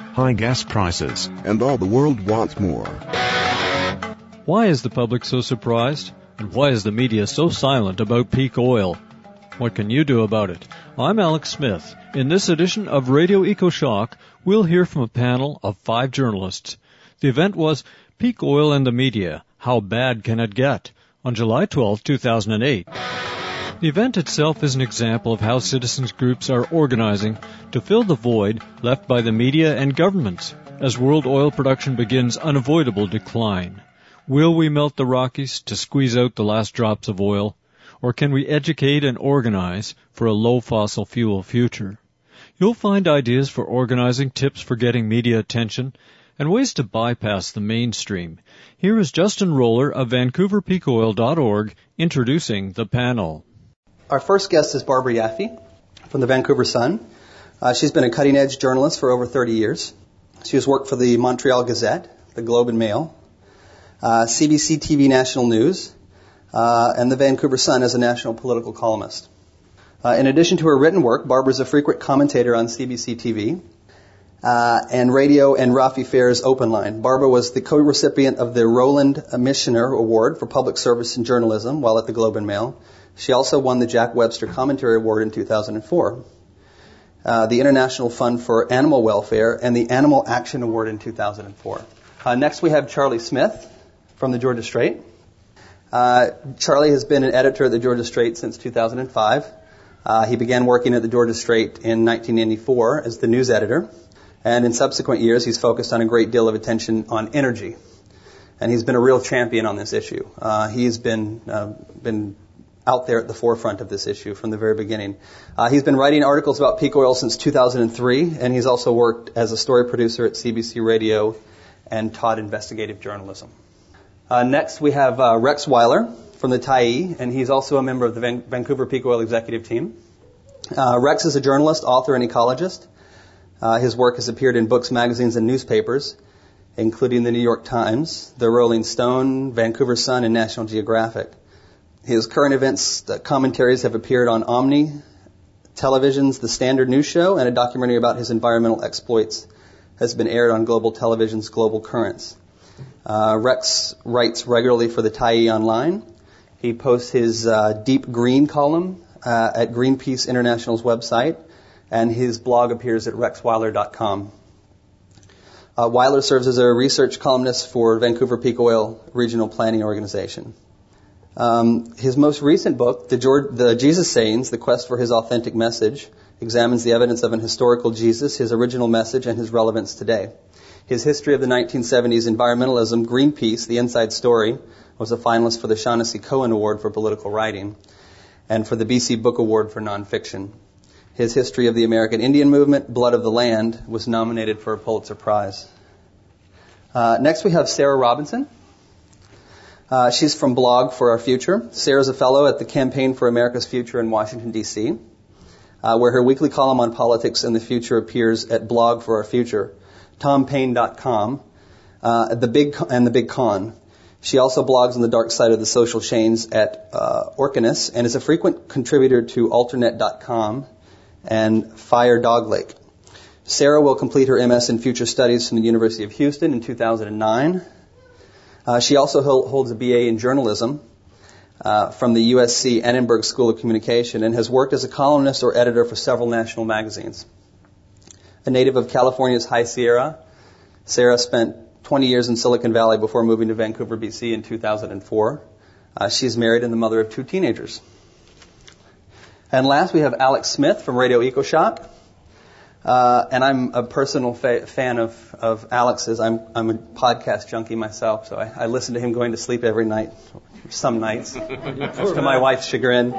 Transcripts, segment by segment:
high gas prices, and all the world wants more. Why is the public so surprised? And why is the media so silent about peak oil? What can you do about it? I'm Alex Smith. In this edition of Radio EcoShock, we'll hear from a panel of 5 journalists. The event was Peak Oil and the Media, How Bad Can It Get? On July 12, 2008. The event itself is an example of how citizens groups are organizing to fill the void left by the media and governments as world oil production begins unavoidable decline. Will we melt the Rockies to squeeze out the last drops of oil? Or can we educate and organize for a low fossil fuel future? You'll find ideas for organizing, tips for getting media attention, and ways to bypass the mainstream. Here is Justin Roller of VancouverPeakOil.org introducing the panel. Our first guest is Barbara Yaffe from the Vancouver Sun. She's been a cutting-edge journalist for over 30 years. She has worked for the Montreal Gazette, the Globe and Mail, CBC TV National News, and the Vancouver Sun as a national political columnist. In addition to her written work, Barbara is a frequent commentator on CBC TV and radio and Rafi Fair's Open Line. Barbara was the co-recipient of the Roland Michener Award for Public Service and Journalism while at the Globe and Mail. She also won the Jack Webster Commentary Award in 2004, the International Fund for Animal Welfare, and the Animal Action Award in 2004. Next we have Charlie Smith from the Georgia Straight. Charlie has been an editor at the Georgia Straight since 2005. He began working at the Georgia Straight in 1994 as the news editor, and in subsequent years he's focused on a great deal of attention on energy, and he's been a real champion on this issue. He's been out there at the forefront of this issue from the very beginning. He's been writing articles about peak oil since 2003, and he's also worked as a story producer at CBC Radio and taught investigative journalism. Next, we have Rex Weiler from the Tyee, and he's also a member of the Vancouver Peak Oil executive team. Rex is a journalist, author, and ecologist. His work has appeared in books, magazines, and newspapers, including the New York Times, the Rolling Stone, Vancouver Sun, and National Geographic. His current events commentaries have appeared on Omni, Television's The Standard News Show, and a documentary about his environmental exploits has been aired on Global Television's Global Currents. Rex writes regularly for the Tyee Online. He posts his Deep Green column at Greenpeace International's website, and his blog appears at rexweiler.com. Weiler serves as a research columnist for Vancouver Peak Oil Regional Planning Organization. His most recent book, The Jesus Sayings, The Quest for His Authentic Message, examines the evidence of an historical Jesus, his original message, and his relevance today. His history of the 1970s environmentalism, Greenpeace, The Inside Story, was a finalist for the Shaughnessy Cohen Award for Political Writing and for the BC Book Award for Nonfiction. His history of the American Indian Movement, Blood of the Land, was nominated for a Pulitzer Prize. Next we have Sarah Robinson. She's from Blog for Our Future. Sarah's a fellow at the Campaign for America's Future in Washington, D.C., where her weekly column on politics and the future appears at Blog for Our Future, TomPaine.com, the Big Con. She also blogs on the dark side of the social chains at Orkiness and is a frequent contributor to Alternet.com and Fire Dog Lake. Sarah will complete her MS in Future Studies from the University of Houston in 2009. She also holds a BA in journalism from the USC Annenberg School of Communication and has worked as a columnist or editor for several national magazines. A native of California's High Sierra, Sarah spent 20 years in Silicon Valley before moving to Vancouver, BC in 2004. She's married and the mother of 2 teenagers. And last, we have Alex Smith from Radio EcoShock. And I'm a personal fan of Alex's. I'm a podcast junkie myself, so I listen to him going to sleep every night, some nights, to my wife's chagrin.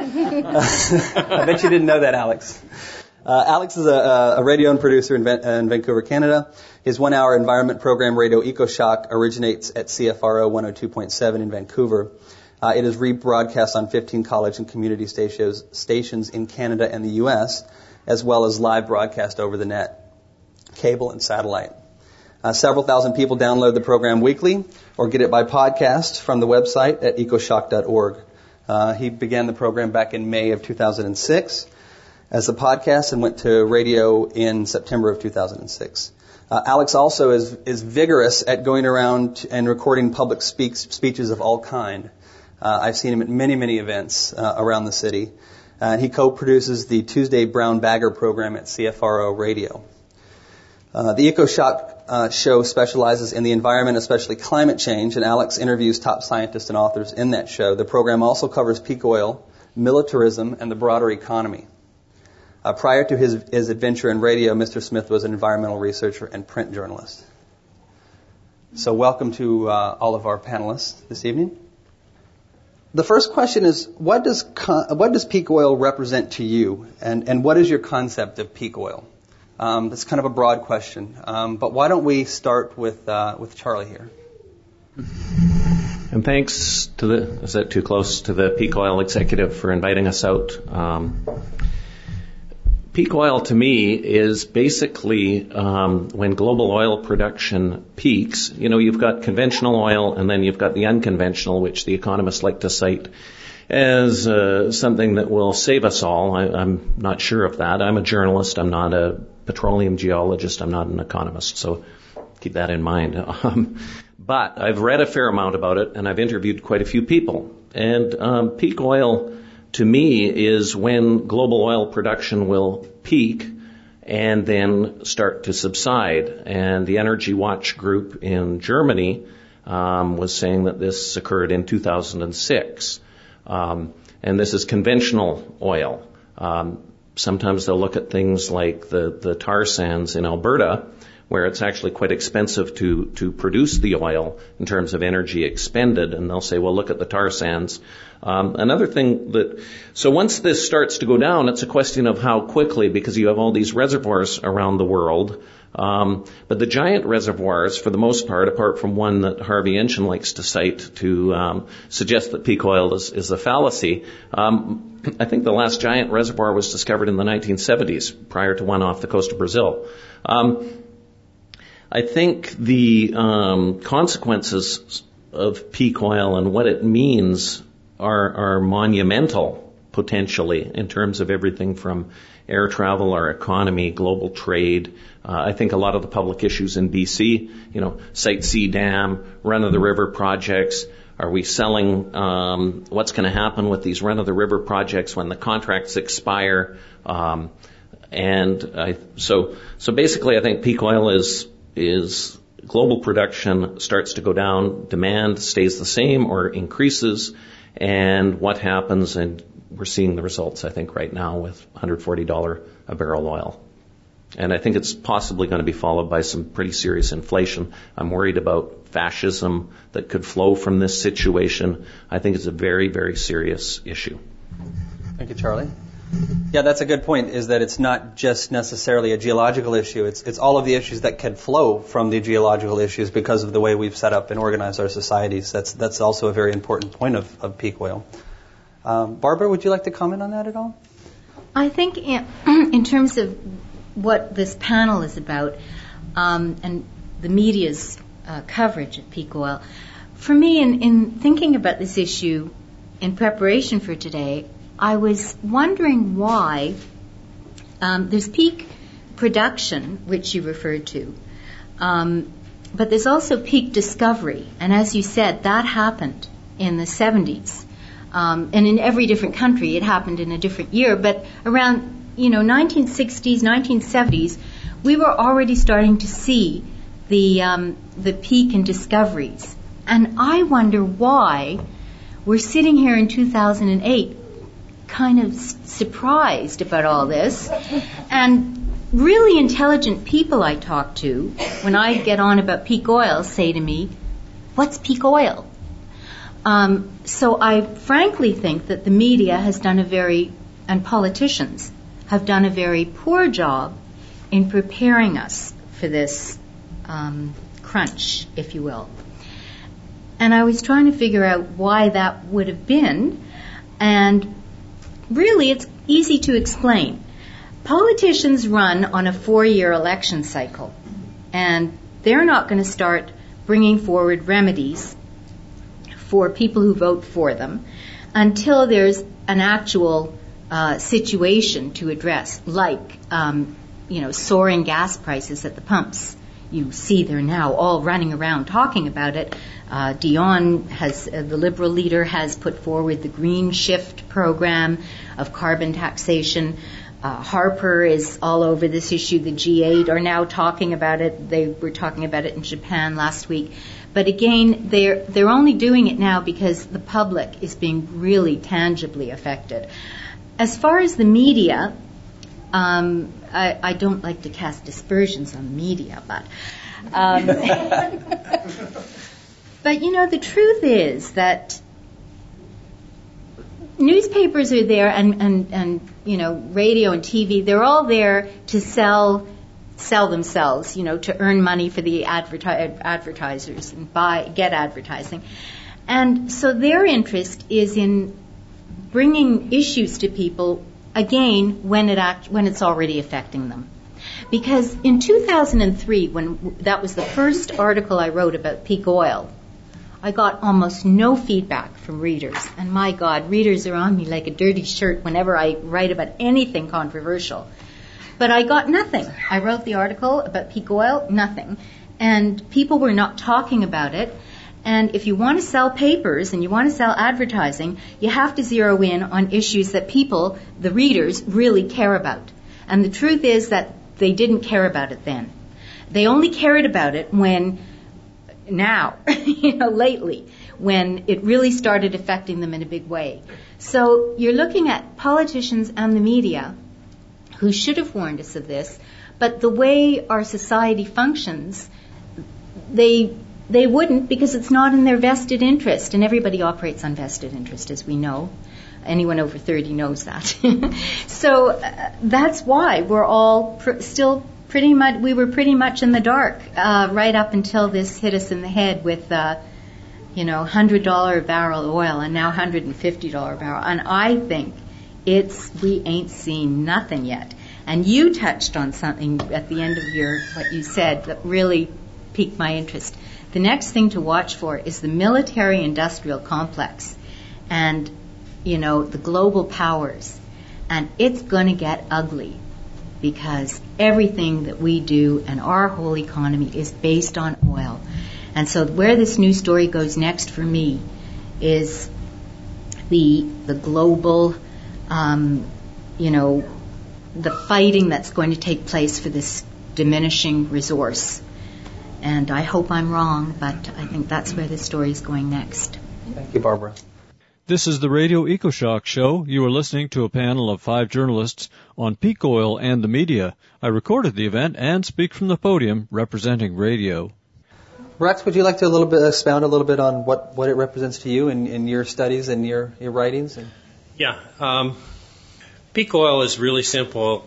I bet you didn't know that, Alex. Alex is a radio and producer in Vancouver, Canada. His 1-hour environment program, Radio EcoShock, originates at CFRO 102.7 in Vancouver. It is rebroadcast on 15 college and community stations in Canada and the U.S., as well as live broadcast over the net, cable and satellite. Several thousand people download the program weekly or get it by podcast from the website at ecoshock.org. He began the program back in May of 2006. as a podcast and went to radio in September of 2006. Alex also is vigorous at going around and recording public speeches of all kind. I've seen him at many, many events around the city. He co-produces the Tuesday Brown Bagger program at CFRO Radio. The EcoShock show specializes in the environment, especially climate change, and Alex interviews top scientists and authors in that show. The program also covers peak oil, militarism, and the broader economy. Prior to his adventure in radio, Mr. Smith was an environmental researcher and print journalist. So welcome to all of our panelists this evening. The first question is, what does peak oil represent to you, and what is your concept of peak oil? That's kind of a broad question, but why don't we start with Charlie here? And thanks to is that too close to the Peak Oil executive for inviting us out. Peak oil to me is basically when global oil production peaks. You know, you've got conventional oil and then you've got the unconventional, which the economists like to cite as something that will save us all. I'm not sure of that. I'm a journalist. I'm not a petroleum geologist. I'm not an economist. So keep that in mind. But I've read a fair amount about it and I've interviewed quite a few people. And peak oil to me is when global oil production will peak and then start to subside. And the Energy Watch group in Germany was saying that this occurred in 2006. And this is conventional oil. Sometimes they'll look at things like the tar sands in Alberta, where it's actually quite expensive to produce the oil in terms of energy expended, and they'll say, well, look at the tar sands. Another thing so once this starts to go down, it's a question of how quickly, because you have all these reservoirs around the world. But the giant reservoirs, for the most part, apart from one that Harvey Ensign likes to cite to suggest that peak oil is a fallacy, I think the last giant reservoir was discovered in the 1970s, prior to one off the coast of Brazil. I think the consequences of peak oil and what it means are monumental, potentially, in terms of everything from air travel, our economy, global trade. I think a lot of the public issues in BC, Site C Dam, run-of-the-river projects. Are we selling? What's going to happen with these run-of-the-river projects when the contracts expire? So basically, I think peak oil is global production starts to go down, demand stays the same or increases, and what happens, and we're seeing the results, I think, right now with $140 a barrel oil. And I think it's possibly going to be followed by some pretty serious inflation. I'm worried about fascism that could flow from this situation. I think it's a very, very serious issue. Thank you, Charlie. Yeah, that's a good point, is that it's not just necessarily a geological issue. It's all of the issues that can flow from the geological issues because of the way we've set up and organized our societies. That's also a very important point of peak oil. Barbara, would you like to comment on that at all? I think in terms of what this panel is about and the media's coverage of peak oil, for me, in thinking about this issue in preparation for today, I was wondering why there's peak production, which you referred to, but there's also peak discovery. And as you said, that happened in the 70s. And in every different country, it happened in a different year. But around 1960s, 1970s, we were already starting to see the peak in discoveries. And I wonder why we're sitting here in 2008 kind of surprised about all this. And really intelligent people I talk to, when I get on about peak oil, say to me, what's peak oil? So I frankly think that the media has done and politicians have done a very poor job in preparing us for this crunch, if you will. And I was trying to figure out why that would have been, and really it's easy to explain. Politicians run on a 4-year election cycle, and they're not going to start bringing forward remedies for people who vote for them until there's an actual situation to address, like soaring gas prices at the pumps. You see they're now all running around talking about it. Dion the Liberal leader, has put forward the Green Shift program of carbon taxation. Harper is all over this issue. The G8 are now talking about it. They were talking about it in Japan last week. But again, they're only doing it now because the public is being really tangibly affected. As far as the media, I don't like to cast aspersions on the media, but the truth is that newspapers are there, and radio and TV, they're all there to sell themselves, to earn money for the advertisers and get advertising. And so their interest is in bringing issues to people, again, when it's already affecting them. Because in 2003, when that was the first article I wrote about peak oil, I got almost no feedback from readers. And my God, readers are on me like a dirty shirt whenever I write about anything controversial. But I got nothing. I wrote the article about peak oil, nothing. And people were not talking about it. And if you want to sell papers and you want to sell advertising, you have to zero in on issues that people, the readers, really care about. And the truth is that they didn't care about it then. They only cared about it lately, when it really started affecting them in a big way. So you're looking at politicians and the media who should have warned us of this, but the way our society functions, they wouldn't, because it's not in their vested interest, and everybody operates on vested interest, as we know. Anyone over 30 knows that. So that's why we're all still pretty much, we were pretty much in the dark right up until this hit us in the head with $100 a barrel oil and now $150 a barrel. And I think we ain't seen nothing yet. And you touched on something at the end of what you said that really piqued my interest. The next thing to watch for is the military-industrial complex and, the global powers. And it's going to get ugly, because everything that we do and our whole economy is based on oil. And so where this news story goes next for me is the global, the fighting that's going to take place for this diminishing resource. And I hope I'm wrong, but I think that's where this story is going next. Thank you, Barbara. This is the Radio EcoShock Show. You are listening to a panel of 5 journalists on peak oil and the media. I recorded the event and speak from the podium representing radio. Rex, would you like to expound a little bit on what it represents to you in your studies and your writings? Yeah. Peak oil is really simple.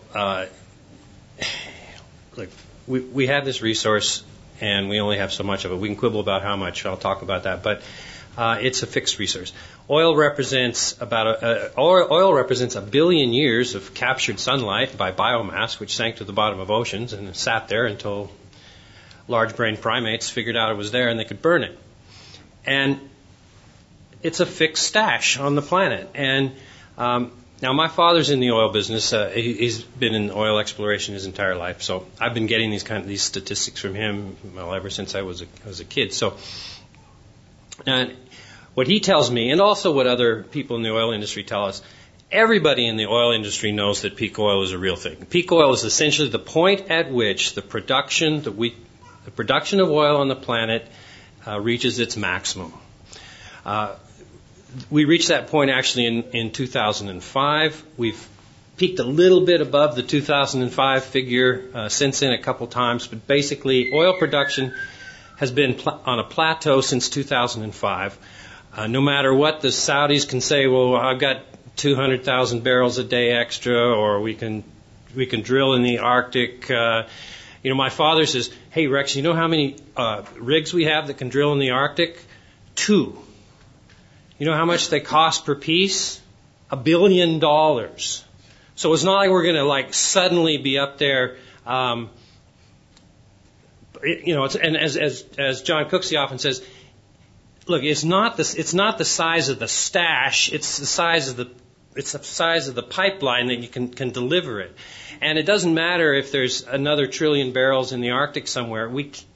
Look, we have this resource, and we only have so much of it. We can quibble about how much. I'll talk about that. But it's a fixed resource. Oil represents a billion years of captured sunlight by biomass, which sank to the bottom of oceans and sat there until large-brained primates figured out it was there and they could burn it. And it's a fixed stash on the planet. And now my father's in the oil business. He's been in oil exploration his entire life. So I've been getting these statistics from him ever since I was a kid. So. And what he tells me, and also what other people in the oil industry tell us, everybody in the oil industry knows that peak oil is a real thing. Peak oil is essentially the point at which the production of oil on the planet reaches its maximum. We reached that point actually in 2005. We've peaked a little bit above the 2005 figure since then a couple times, but basically oil production has been on a plateau since 2005. No matter what the Saudis can say, well, I've got 200,000 barrels a day extra, or we can drill in the Arctic. My father says, hey, Rex, you know how many rigs we have that can drill in the Arctic? 2. You know how much they cost per piece? $1 billion. So it's not like we're going to suddenly be up there. And as John Cooksey often says, look, it's not the size of the stash; it's the size of it's the size of the pipeline that you can deliver it. And it doesn't matter if there's another 1 trillion barrels in the Arctic somewhere.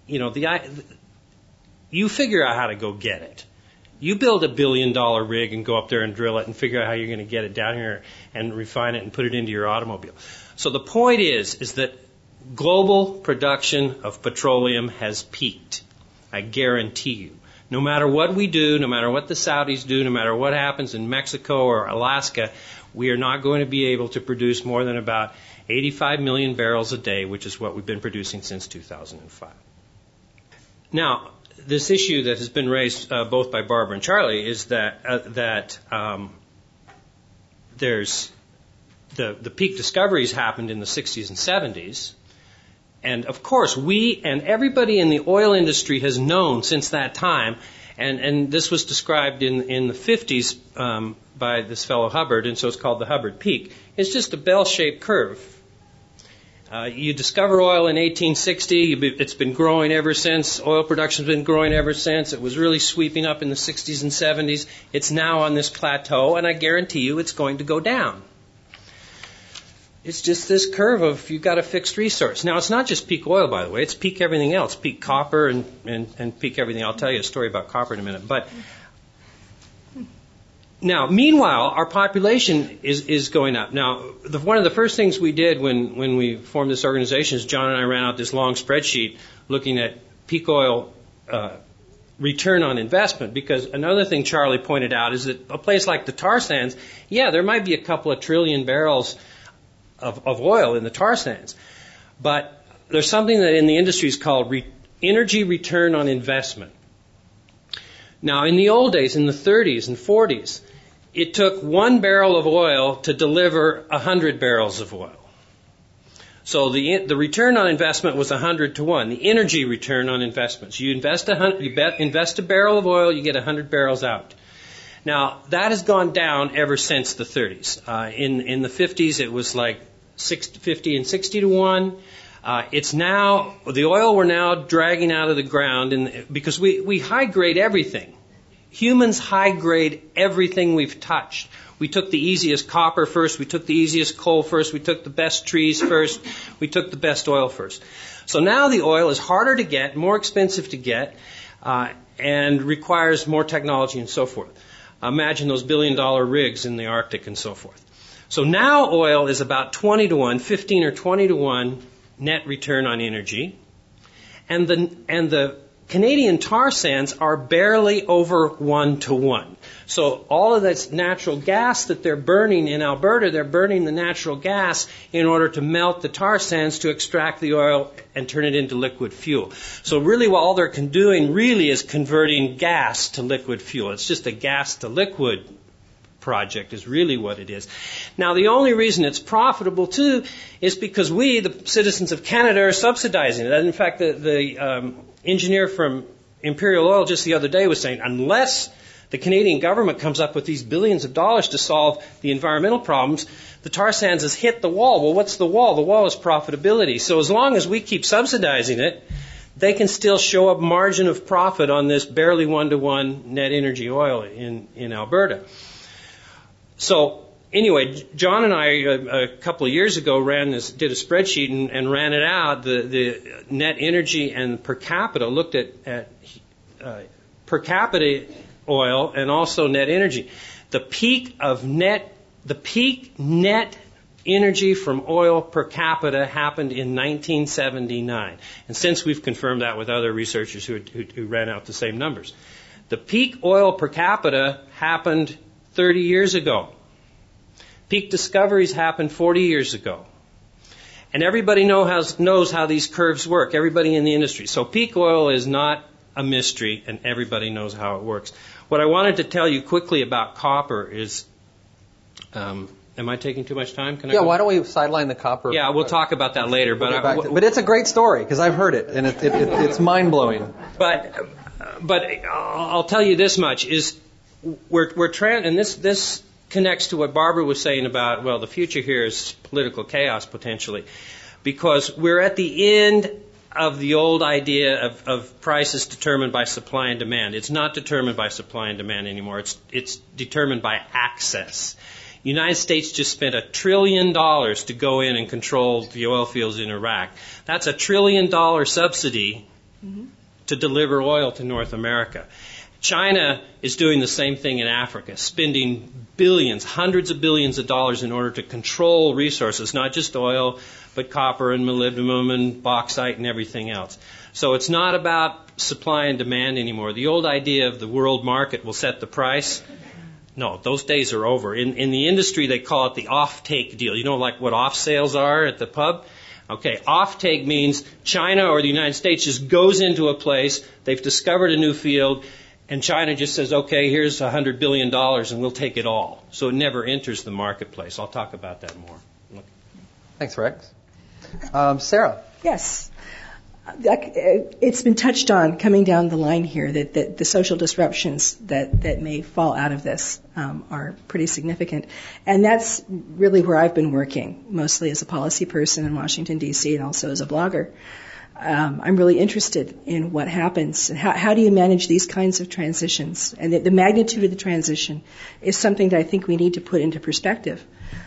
You figure out how to go get it. You build a $1 billion rig and go up there and drill it and figure out how you're going to get it down here and refine it and put it into your automobile. So the point is that global production of petroleum has peaked. I guarantee you. No matter what we do, no matter what the Saudis do, no matter what happens in Mexico or Alaska, we are not going to be able to produce more than about 85 million barrels a day, which is what we've been producing since 2005. Now, this issue that has been raised both by Barbara and Charlie is that there's the peak discoveries happened in the 60s and 70s. And of course, we and everybody in the oil industry has known since that time, and this was described in the 50s by this fellow Hubbard, and so it's called the Hubbard Peak. It's just a bell-shaped curve. You discover oil in 1860. It's been growing ever since. Oil production's been growing ever since. It was really sweeping up in the 60s and 70s. It's now on this plateau, and I guarantee you it's going to go down. It's just this curve of you've got a fixed resource. Now, it's not just peak oil, by the way. It's peak everything else, peak copper and peak everything. I'll tell you a story about copper in a minute. But now, meanwhile, our population is going up. Now, one of the first things we did when we formed this organization is John and I ran out this long spreadsheet looking at peak oil return on investment, because another thing Charlie pointed out is that a place like the tar sands, there might be a couple of trillion barrels of oil in the tar sands. But there's something that in the industry is called energy return on investment. Now, in the old days, in the 30s and 40s, it took 1 barrel of oil to deliver 100 barrels of oil. So the return on investment was 100 to 1, the energy return on investments. You invest a barrel of oil, you get 100 barrels out. Now, that has gone down ever since the 30s. In the 50s, it was like 50 and 60 to 1. It's now, the oil we're now dragging out of the ground because we high grade everything. Humans high grade everything we've touched. We took the easiest copper first, we took the easiest coal first, we took the best trees first, we took the best oil first. So now the oil is harder to get, more expensive to get, and requires more technology and so forth. Imagine those $1 billion rigs in the Arctic and so forth. So now oil is about 20 to 1, 15 or 20 to 1 net return on energy. And the Canadian tar sands are barely over 1 to 1. So all of this natural gas that they're burning in Alberta, they're burning the natural gas in order to melt the tar sands to extract the oil and turn it into liquid fuel. So really what all they're doing really is converting gas to liquid fuel. It's just a gas to liquid project is really what it is. Now, the only reason it's profitable, too, is because we, the citizens of Canada, are subsidizing it. And in fact, the engineer from Imperial Oil just the other day was saying, unless the Canadian government comes up with these billions of dollars to solve the environmental problems, the tar sands has hit the wall. Well, what's the wall? The wall is profitability. So as long as we keep subsidizing it, they can still show a margin of profit on this barely 1-to-1 net energy oil in Alberta. So anyway, John and I a couple of years ago did a spreadsheet and ran it out. The net energy and per capita, looked at per capita oil and also net energy. The peak net energy from oil per capita happened in 1979. And since we've confirmed that with other researchers who ran out the same numbers. The peak oil per capita happened 30 years ago. Peak discoveries happened 40 years ago. And everybody knows how these curves work, everybody in the industry. So peak oil is not a mystery, and everybody knows how it works. What I wanted to tell you quickly about copper is, am I taking too much time? Can I go? Why don't we sideline the copper? Yeah, we'll talk about that later. But it's a great story, because I've heard it, and it's mind-blowing. But I'll tell you this much, is and this connects to what Barbara was saying about, the future here is political chaos, potentially. Because we're at the end of the old idea of prices determined by supply and demand. It's not determined by supply and demand anymore. It's determined by access. United States just spent $1 trillion to go in and control the oil fields in Iraq. That's $1 trillion subsidy to deliver oil to North America. China is doing the same thing in Africa, spending billions, hundreds of billions of dollars in order to control resources, not just oil, but copper and molybdenum and bauxite and everything else. So it's not about supply and demand anymore. The old idea of the world market will set the price, no, those days are over. In the industry, they call it the off-take deal. You know, like what off sales are at the pub? Okay, off-take means China or the United States just goes into a place, they've discovered a new field, and China just says, okay, here's $100 billion and we'll take it all. So it never enters the marketplace. I'll talk about that more. Thanks, Rex. Sarah. Yes. It's been touched on coming down the line here that the social disruptions that may fall out of this are pretty significant. And that's really where I've been working, mostly as a policy person in Washington, D.C., and also as a blogger. I'm really interested in what happens and how do you manage these kinds of transitions. And the magnitude of the transition is something that I think we need to put into perspective.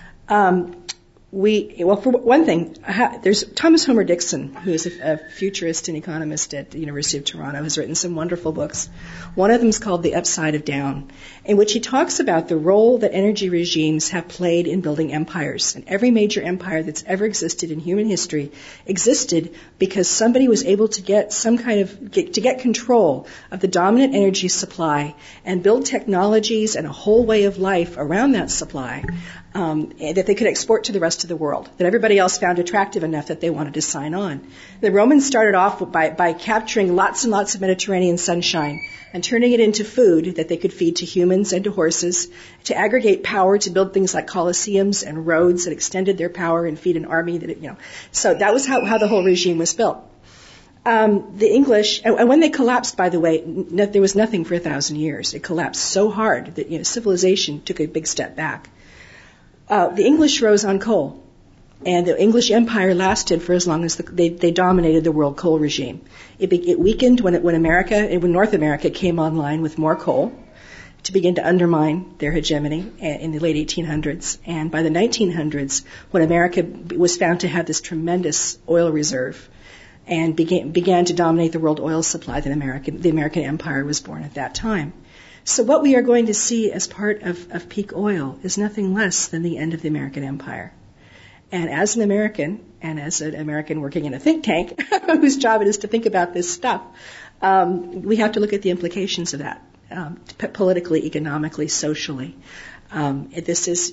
For one thing, there's Thomas Homer Dixon, who is a futurist and economist at the University of Toronto, has written some wonderful books. One of them is called The Upside of Down, in which he talks about the role that energy regimes have played in building empires. And every major empire that's ever existed in human history existed because somebody was able to get get control of the dominant energy supply and build technologies and a whole way of life around that supply that they could export to the rest of the world, that everybody else found attractive enough that they wanted to sign on. The Romans started off by capturing lots and lots of Mediterranean sunshine and turning it into food that they could feed to humans and to horses, to aggregate power, to build things like colosseums and roads that extended their power and feed an army So that was how the whole regime was built. The English, and when they collapsed, by the way, there was nothing for 1,000 years. It collapsed so hard that civilization took a big step back. The English rose on coal, and the English Empire lasted for as long as they dominated the world coal regime. It weakened when North America came online with more coal to begin to undermine their hegemony in the late 1800s. And by the 1900s, when America was found to have this tremendous oil reserve and began to dominate the world oil supply, the American Empire was born at that time. So what we are going to see as part of peak oil is nothing less than the end of the American Empire. And as an American, and as an American working in a think tank, whose job it is to think about this stuff, we have to look at the implications of that, politically, economically, socially. It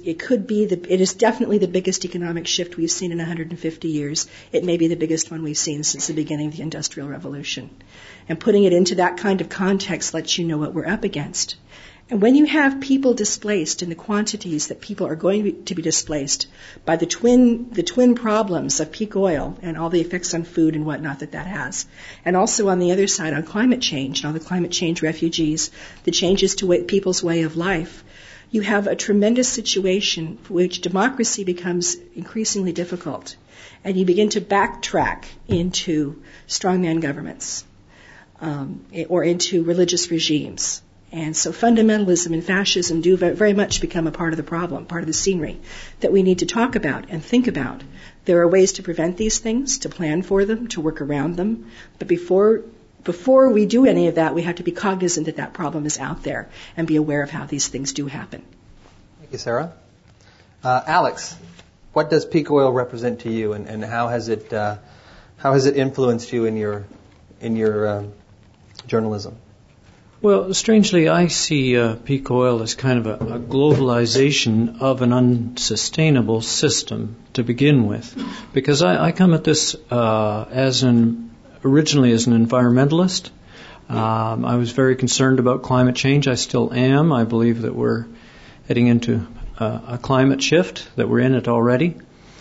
is definitely the biggest economic shift we've seen in 150 years. It may be the biggest one we've seen since the beginning of the Industrial Revolution. And putting it into that kind of context lets you know what we're up against. And when you have people displaced in the quantities that people are going to be displaced by the twin problems of peak oil and all the effects on food and whatnot that has, and also on the other side on climate change and all the climate change refugees, the changes to people's way of life, you have a tremendous situation for which democracy becomes increasingly difficult, and you begin to backtrack into strongman governments or into religious regimes. And so fundamentalism and fascism do very much become a part of the problem, part of the scenery that we need to talk about and think about. There are ways to prevent these things, to plan for them, to work around them. But before we do any of that, we have to be cognizant that that problem is out there and be aware of how these things do happen. Thank you, Sarah. Alex, what does peak oil represent to you, and how has it influenced you in your journalism? Well, strangely, I see peak oil as kind of a globalization of an unsustainable system to begin with, because I come at this originally as an environmentalist. I was very concerned about climate change. I still am. I believe that we're heading into a climate shift, that we're in it already.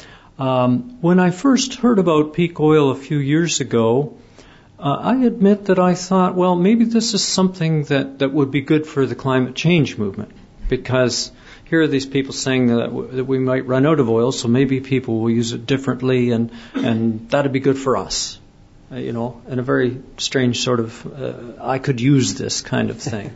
When I first heard about peak oil a few years ago, I admit that I thought, well, maybe this is something that would be good for the climate change movement, because here are these people saying that we might run out of oil, so maybe people will use it differently, and that'd be good for us. in a very strange sort of, I could use this kind of thing,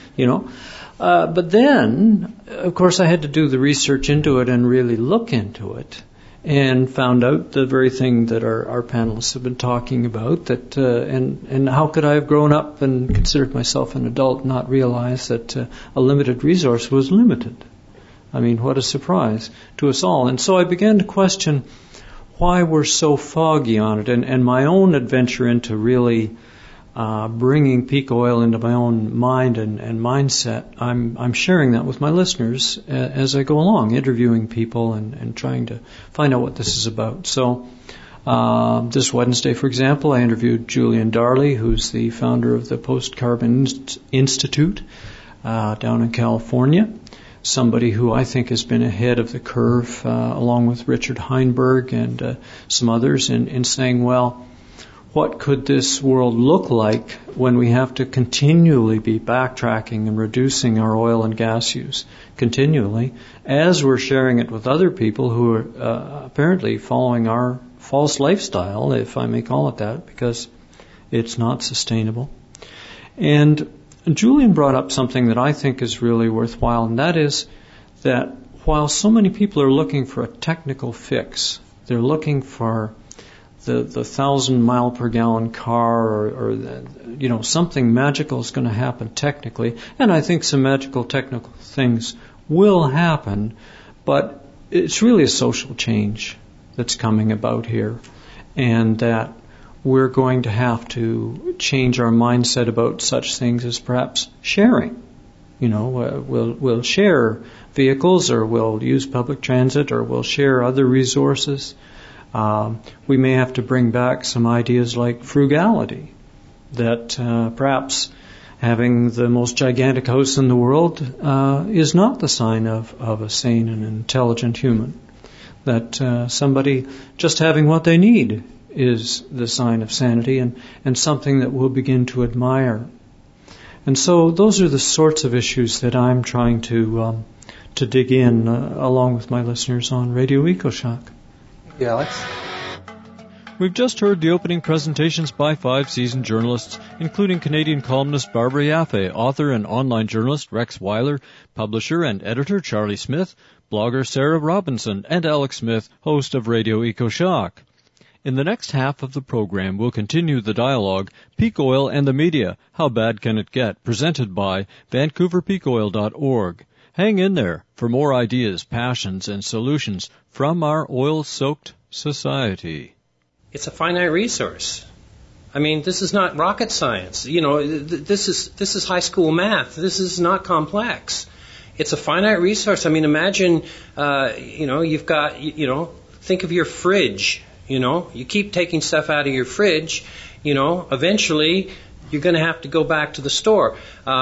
But then, of course, I had to do the research into it and really look into it, and found out the very thing that our panelists have been talking about, that and how could I have grown up and considered myself an adult and not realize that a limited resource was limited? I mean, what a surprise to us all. And so I began to question why we're so foggy on it, and my own adventure into really bringing peak oil into my own mind and mindset. I'm sharing that with my listeners as I go along, interviewing people and trying to find out what this is about. So this Wednesday, for example, I interviewed Julian Darley, who's the founder of the Post Carbon Institute down in California. Somebody who I think has been ahead of the curve, along with Richard Heinberg and some others, in saying, well, what could this world look like when we have to continually be backtracking and reducing our oil and gas use continually, as we're sharing it with other people who are apparently following our false lifestyle, if I may call it that, because it's not sustainable. And Julian brought up something that I think is really worthwhile, and that is that while so many people are looking for a technical fix, they're looking for the 1,000-mile-per-gallon car or something magical is going to happen technically, and I think some magical technical things will happen, but it's really a social change that's coming about here, and that we're going to have to change our mindset about such things as perhaps sharing. We'll share vehicles, or we'll use public transit, or we'll share other resources. We may have to bring back some ideas like frugality, that perhaps having the most gigantic house in the world is not the sign of a sane and intelligent human, that somebody just having what they need is the sign of sanity and something that we'll begin to admire. And so those are the sorts of issues that I'm trying to dig in along with my listeners on Radio EcoShock. Yeah, Alex? We've just heard the opening presentations by 5 seasoned journalists, including Canadian columnist Barbara Yaffe, author and online journalist Rex Weiler, publisher and editor Charlie Smith, blogger Sarah Robinson, and Alex Smith, host of Radio EcoShock. In the next half of the program, we'll continue the dialogue, Peak Oil and the Media, How Bad Can It Get?, presented by VancouverPeakOil.org. Hang in there for more ideas, passions, and solutions from our oil-soaked society. It's a finite resource. I mean, this is not rocket science. This is high school math. This is not complex. It's a finite resource. I mean, imagine, you've got, think of your fridge. You keep taking stuff out of your fridge, eventually you're going to have to go back to the store.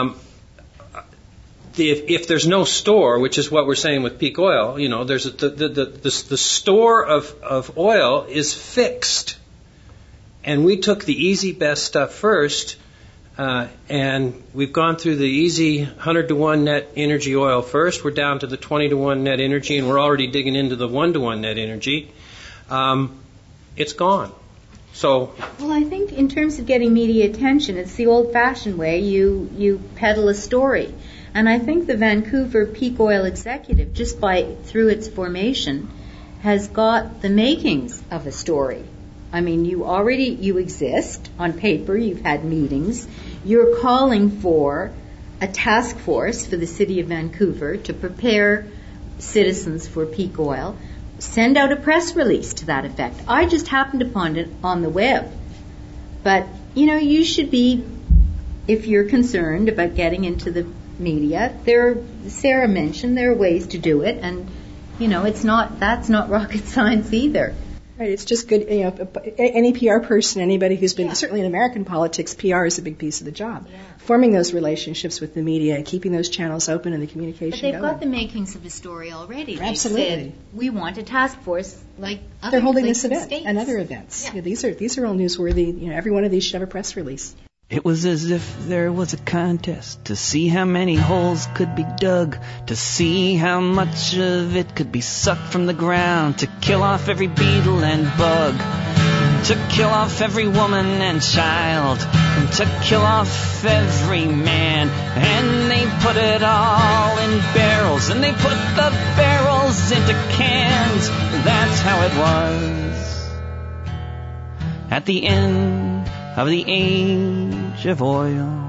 If there's no store, which is what we're saying with peak oil, there's the store of oil is fixed. And we took the easy best stuff first, and we've gone through the easy 100-to-1 net energy oil first. We're down to the 20-to-1 net energy, and we're already digging into the 1-to-1 net energy. It's gone. So, well, I think in terms of getting media attention, it's the old-fashioned way. You peddle a story. And I think the Vancouver Peak Oil Executive, just through its formation, has got the makings of a story. I mean, you exist on paper, you've had meetings, you're calling for a task force for the city of Vancouver to prepare citizens for peak oil. Send out a press release to that effect. I just happened upon it on the web. But, you should be, if you're concerned about getting into the media, Sarah mentioned there are ways to do it, and, that's not rocket science either. Right, it's just good, any PR person, anybody who's been, certainly in American politics, PR is a big piece of the job. Yeah. Forming those relationships with the media, keeping those channels open and the communication But they've going. got the makings of a story already. Absolutely. They said, we want a task force like other They're holding this event states. and other events. Yeah. These are all newsworthy. Every one of these should have a press release. It was as if there was a contest to see how many holes could be dug, to see how much of it could be sucked from the ground, to kill off every beetle and bug, to kill off every woman and child, and to kill off every man. And they put it all in barrels, and they put the barrels into cans. That's how it was at the end of the age of oil.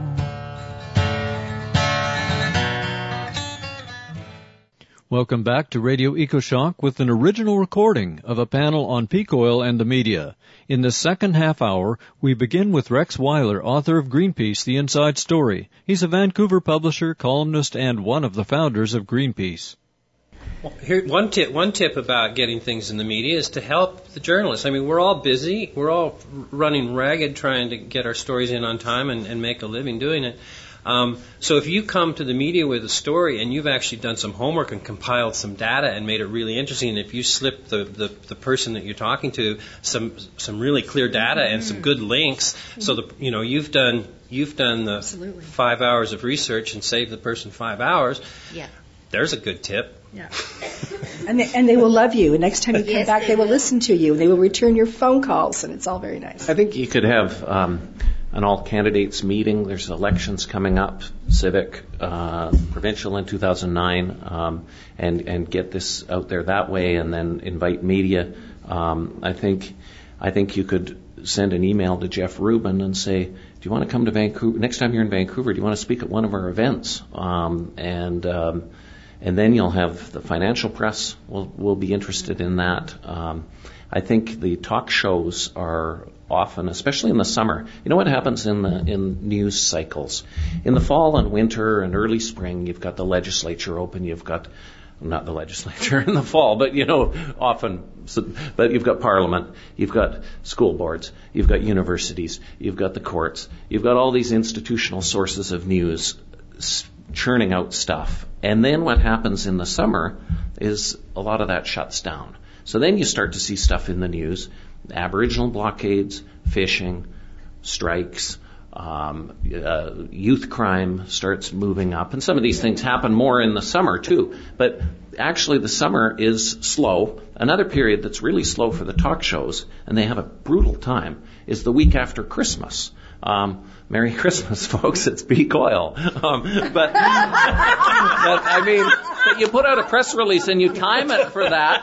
Welcome back to Radio EcoShock with an original recording of a panel on peak oil and the media. In the second half hour, we begin with Rex Weiler, author of Greenpeace, The Inside Story. He's a Vancouver publisher, columnist, and one of the founders of Greenpeace. Well, here, one tip about getting things in the media is to help the journalists. I mean, we're all busy. We're all running ragged trying to get our stories in on time and make a living doing it. So if you come to the media with a story and you've actually done some homework and compiled some data and made it really interesting, and if you slip the person that you're talking to some really clear data and some good links, so you've done the Absolutely. 5 hours of research and saved the person 5 hours. Yeah. There's a good tip. Yeah. And they will love you. And next time you come back, they will listen to you. And they will return your phone calls, and it's all very nice. I think you could have an all-candidates meeting. There's elections coming up, civic, provincial in 2009, and get this out there that way, and then invite media. I think you could send an email to Jeff Rubin and say, do you want to come to Vancouver? Next time you're in Vancouver, do you want to speak at one of our events? And then you'll have the financial press will be interested in that. I think the talk shows are often, especially in the summer. You know what happens in news cycles? In the fall and winter and early spring, you've got the legislature open. You've got not the legislature in the fall, but but you've got Parliament, you've got school boards, you've got universities, you've got the courts, you've got all these institutional sources of news churning out stuff. And then what happens in the summer is a lot of that shuts down. So then you start to see stuff in the news, Aboriginal blockades, fishing, strikes, youth crime starts moving up. And some of these things happen more in the summer too. But actually the summer is slow. Another period that's really slow for the talk shows, and they have a brutal time, is the week after Christmas. Merry Christmas, folks. It's peak oil. But you put out a press release and you time it for that.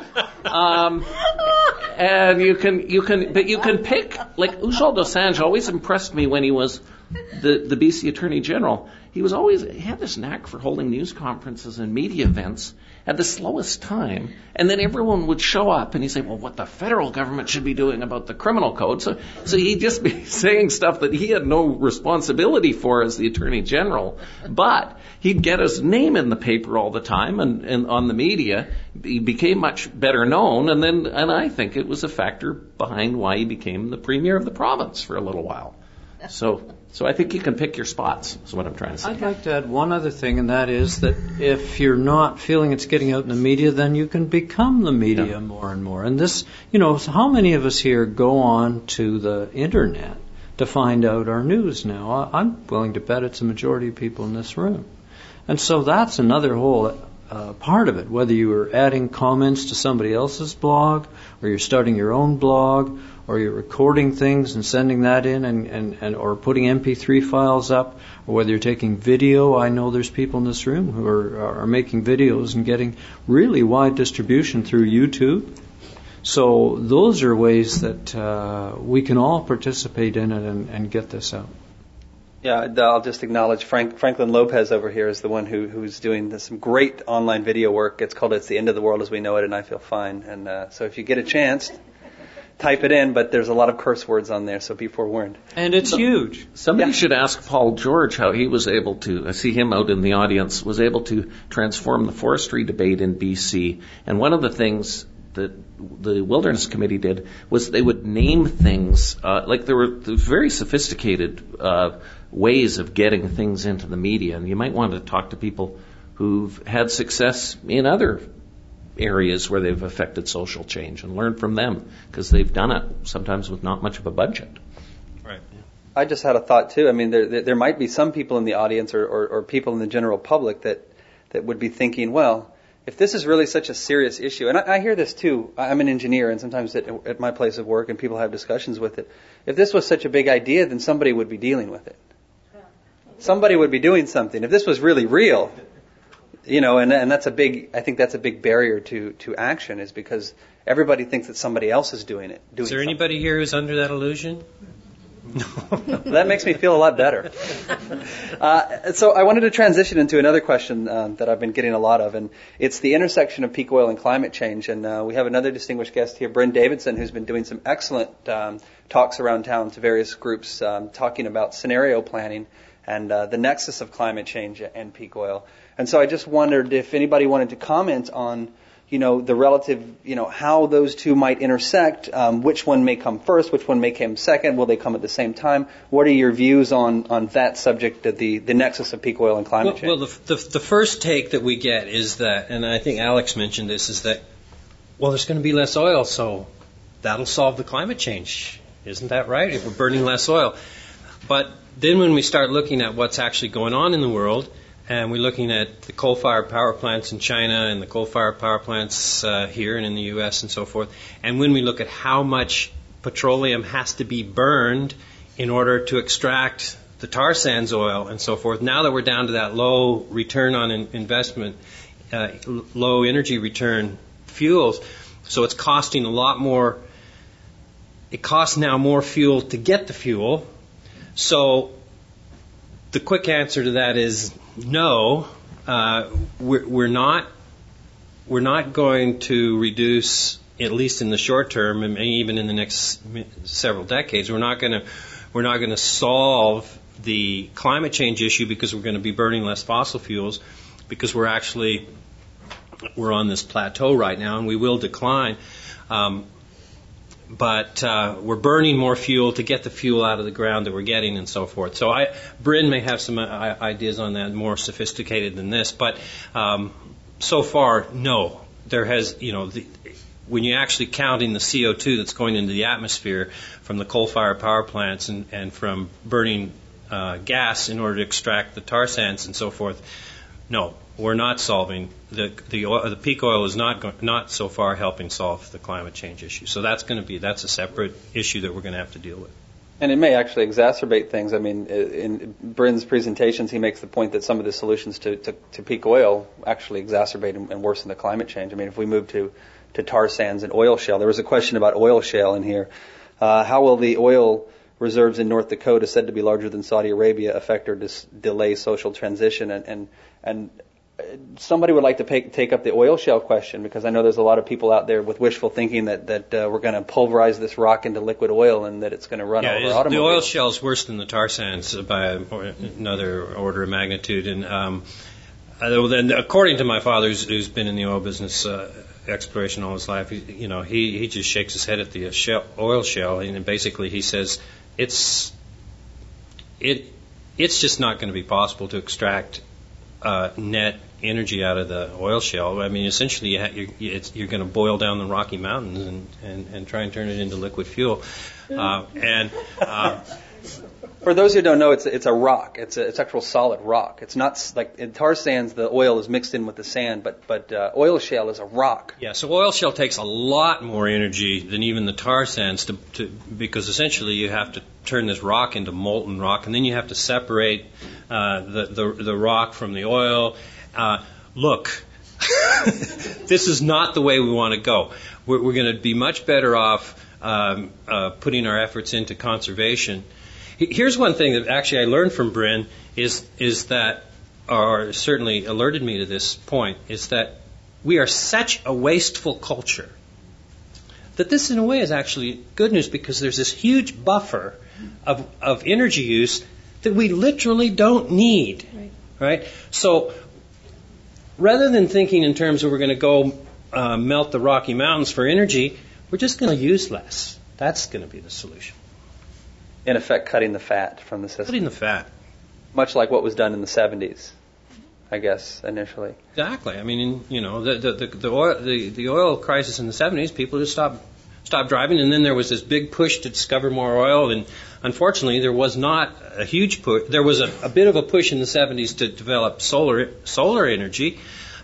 And you can pick, like Ujjal Dosanjh always impressed me when he was the BC Attorney General. He had this knack for holding news conferences and media events at the slowest time, and then everyone would show up and he'd say, well, what the federal government should be doing about the criminal code. So he'd just be saying stuff that he had no responsibility for as the Attorney General, but he'd get his name in the paper all the time and on the media. He became much better known, and I think it was a factor behind why he became the Premier of the province for a little while. So I think you can pick your spots, is what I'm trying to say. I'd like to add one other thing, and that is that if you're not feeling it's getting out in the media, then you can become the media more and more. And this, how many of us here go on to the internet to find out our news now? I'm willing to bet it's a majority of people in this room. And so that's another whole part of it, whether you are adding comments to somebody else's blog, or you're starting your own blog, or you're recording things and sending that in and or putting MP3 files up, or whether you're taking video. I know there's people in this room who are making videos and getting really wide distribution through YouTube. So those are ways that we can all participate in it and get this out. Yeah, I'll just acknowledge Franklin Lopez over here is the one who's doing some great online video work. It's called It's the End of the World as We Know It, and I Feel Fine. And so if you get a chance, type it in, but there's a lot of curse words on there, so be forewarned. And it's huge. Somebody should ask Paul George how he was able to, I see him out in the audience, was able to transform the forestry debate in BC. And one of the things that the Wilderness Committee did was they would name things, like there were very sophisticated ways of getting things into the media. And you might want to talk to people who've had success in other areas where they've affected social change and learn from them, because they've done it sometimes with not much of a budget. Right. I just had a thought too. I mean, there might be some people in the audience or people in the general public that would be thinking, well, if this is really such a serious issue, and I hear this too, I'm an engineer, and sometimes at my place of work, and people have discussions with it. If this was such a big idea, then somebody would be dealing with it. Somebody would be doing something. If this was really real, and that's I think that's a big barrier to action, is because everybody thinks that somebody else is doing it. Is there anybody here who's under that illusion? No. That makes me feel a lot better. So I wanted to transition into another question that I've been getting a lot of, and it's the intersection of peak oil and climate change. And we have another distinguished guest here, Bryn Davidson, who's been doing some excellent talks around town to various groups talking about scenario planning and the nexus of climate change and peak oil. And so I just wondered if anybody wanted to comment on the relative, how those two might intersect, which one may come first, which one may come second, will they come at the same time? What are your views on that subject, the nexus of peak oil and climate change? Well, the first take that we get is that, and I think Alex mentioned this, is that, there's going to be less oil, so that'll solve the climate change. Isn't that right? If we're burning less oil. But then when we start looking at what's actually going on in the world, and we're looking at the coal-fired power plants in China and the coal-fired power plants here and in the U.S. and so forth. And when we look at how much petroleum has to be burned in order to extract the tar sands oil and so forth, now that we're down to that low return on investment, low energy return fuels, so it's costing a lot more. It costs now more fuel to get the fuel. So the quick answer to that is no. We're not going to reduce, at least in the short term, and even in the next several decades. We're not going to solve the climate change issue because we're going to be burning less fossil fuels, because we're on this plateau right now, and we will decline. But we're burning more fuel to get the fuel out of the ground that we're getting and so forth. So Bryn may have some ideas on that, more sophisticated than this. But so far, no. There has, when you're actually counting the CO2 that's going into the atmosphere from the coal-fired power plants and from burning gas in order to extract the tar sands and so forth, no. We're not solving the peak oil is not so far helping solve the climate change issue. So that's a separate issue that we're going to have to deal with. And it may actually exacerbate things. I mean, in Bryn's presentations, he makes the point that some of the solutions to peak oil actually exacerbate and worsen the climate change. I mean, if we move to tar sands and oil shale, there was a question about oil shale in here. How will the oil reserves in North Dakota, said to be larger than Saudi Arabia, affect or delay social transition? And somebody would like to take up the oil shale question, because I know there's a lot of people out there with wishful thinking that we're going to pulverize this rock into liquid oil and that it's going to run over automobiles. The oil shale is worse than the tar sands by another order of magnitude. And then, according to my father, who's been in the oil business exploration all his life, he just shakes his head at the oil shale, and basically he says it's just not going to be possible to extract net energy out of the oil shale. I mean, essentially, you're going to boil down the Rocky Mountains and try and turn it into liquid fuel. For those who don't know, it's a rock. It's actual solid rock. It's not like in tar sands, the oil is mixed in with the sand, but oil shale is a rock. Yeah, so oil shale takes a lot more energy than even the tar sands because essentially you have to turn this rock into molten rock, and then you have to separate the rock from the oil. Look, this is not the way we want to go. We're going to be much better off putting our efforts into conservation. Here's one thing that actually I learned from Bryn is that, or certainly alerted me to this point, is that we are such a wasteful culture that this in a way is actually good news, because there's this huge buffer of energy use that we literally don't need. Right? So rather than thinking in terms of we're going to go melt the Rocky Mountains for energy, we're just going to use less. That's going to be the solution. In effect, cutting the fat from the system. Cutting the fat. Much like what was done in the 70s, I guess, initially. Exactly. I mean, the oil crisis in the 70s, people just stopped driving, and then there was this big push to discover more oil, and unfortunately there was not a huge push. There was a bit of a push in the 70s to develop solar energy,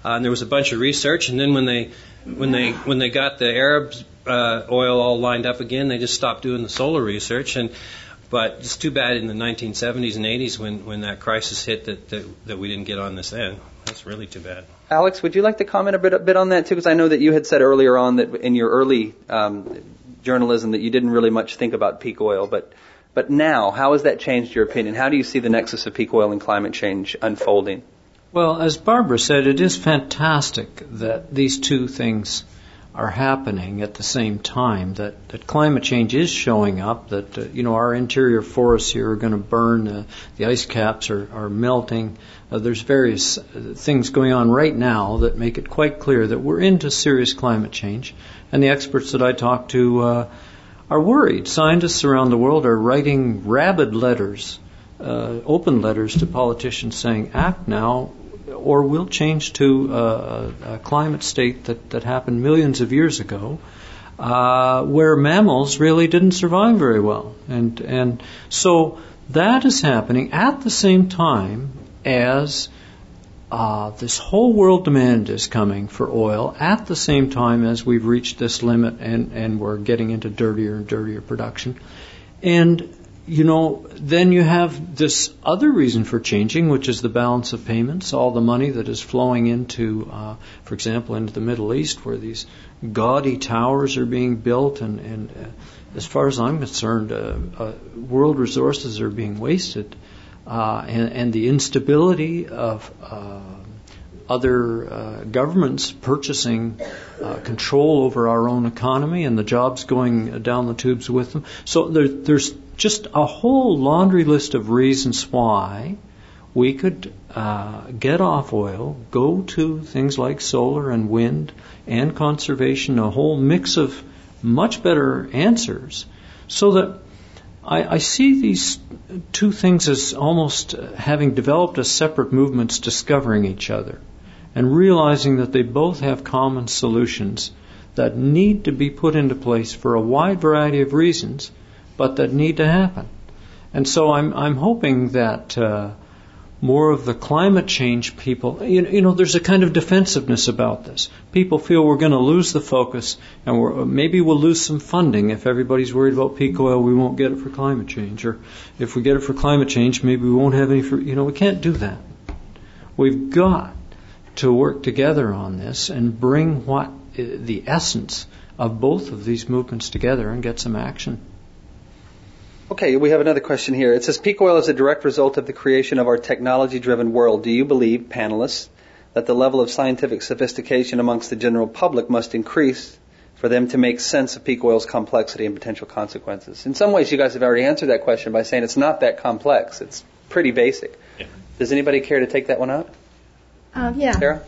And there was a bunch of research, and then when they got the Arab oil all lined up again, they just stopped doing the solar research. But it's too bad in the 1970s and 80s when that crisis hit that we didn't get on this end. That's really too bad. Alex, would you like to comment a bit on that too? Because I know that you had said earlier on that in your early journalism that you didn't really much think about peak oil, but now, how has that changed your opinion? How do you see the nexus of peak oil and climate change unfolding? Well, as Barbara said, it is fantastic that these two things are happening at the same time, that climate change is showing up, that our interior forests here are going to burn, the ice caps are melting. There's various things going on right now that make it quite clear that we're into serious climate change. And the experts that I talk to are worried. Scientists around the world are writing rabid letters, open letters to politicians saying, act now, or we'll change to a climate state that happened millions of years ago, where mammals really didn't survive very well. And so that is happening at the same time as this whole world demand is coming for oil, at the same time as we've reached this limit and we're getting into dirtier and dirtier production. And then you have this other reason for changing, which is the balance of payments, all the money that is flowing into, for example, into the Middle East, where these gaudy towers are being built, and as far as I'm concerned, world resources are being wasted, and the instability of other governments purchasing control over our own economy and the jobs going down the tubes with them. So there's just a whole laundry list of reasons why we could get off oil, go to things like solar and wind and conservation, a whole mix of much better answers, so that I see these two things as almost having developed as separate movements discovering each other and realizing that they both have common solutions that need to be put into place for a wide variety of reasons, but that need to happen. And so I'm hoping that more of the climate change people, there's a kind of defensiveness about this. People feel we're going to lose the focus, and maybe we'll lose some funding. If everybody's worried about peak oil, we won't get it for climate change. Or if we get it for climate change, maybe we won't have any for, we can't do that. We've got to work together on this and bring the essence of both of these movements together and get some action. Okay, we have another question here. It says, peak oil is a direct result of the creation of our technology-driven world. Do you believe, panelists, that the level of scientific sophistication amongst the general public must increase for them to make sense of peak oil's complexity and potential consequences? In some ways, you guys have already answered that question by saying it's not that complex. It's pretty basic. Yeah. Does anybody care to take that one out? Yeah. Sarah?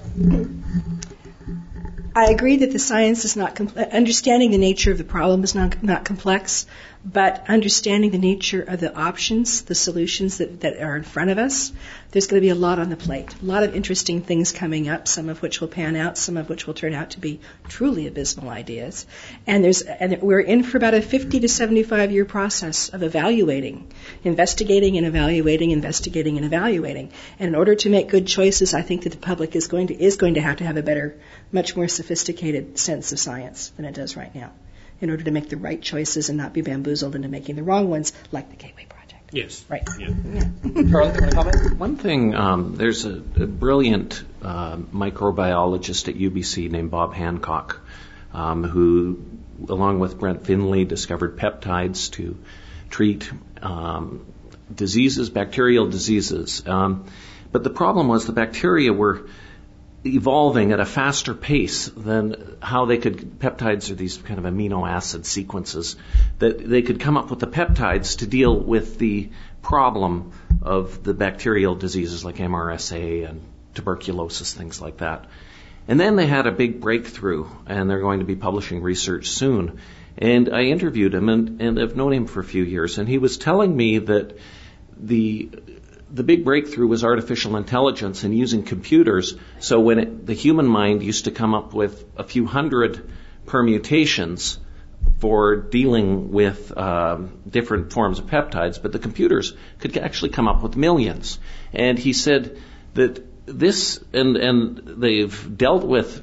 I agree that the science is not understanding the nature of the problem is not complex, but understanding the nature of the options, the solutions that are in front of us, there's going to be a lot on the plate. A lot of interesting things coming up, some of which will pan out, some of which will turn out to be truly abysmal ideas. And we're in for about a 50 to 75 year process of investigating and evaluating. And in order to make good choices, I think that the public is going to have a better, much more sophisticated sense of science than it does right now, in order to make the right choices and not be bamboozled into making the wrong ones, like the Gateway Project. Yes. Right. Yeah. Charlie, you want to comment? One thing, there's a brilliant microbiologist at UBC named Bob Hancock, who, along with Brent Finley, discovered peptides to treat diseases, bacterial diseases. But the problem was the bacteria were evolving at a faster pace than how peptides are these kind of amino acid sequences, that they could come up with the peptides to deal with the problem of the bacterial diseases like MRSA and tuberculosis, things like that. And then they had a big breakthrough, and they're going to be publishing research soon. And I interviewed him, and I've known him for a few years, and he was telling me that the big breakthrough was artificial intelligence and using computers. So when the human mind used to come up with a few hundred permutations for dealing with different forms of peptides, but the computers could actually come up with millions. And he said that this, and they've dealt with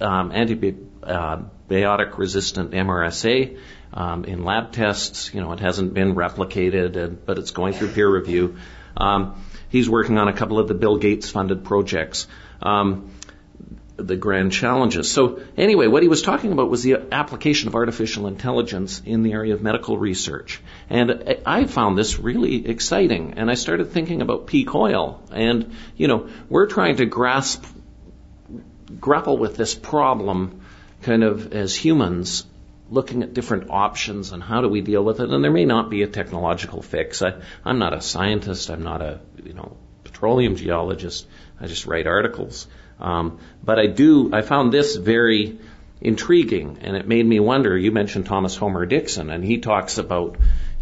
antibiotic resistant MRSA in lab tests. You know, it hasn't been replicated, but it's going through peer review. He's working on a couple of the Bill Gates funded projects, the grand challenges. So anyway, what he was talking about was the application of artificial intelligence in the area of medical research. And I found this really exciting. And I started thinking about peak oil. And, you know, we're trying to grapple with this problem kind of as humans, looking at different options and how do we deal with it. And there may not be a technological fix. I'm not a scientist. I'm not a, petroleum geologist. I just write articles. But I found this very intriguing, and it made me wonder. You mentioned Thomas Homer Dixon, and he talks about,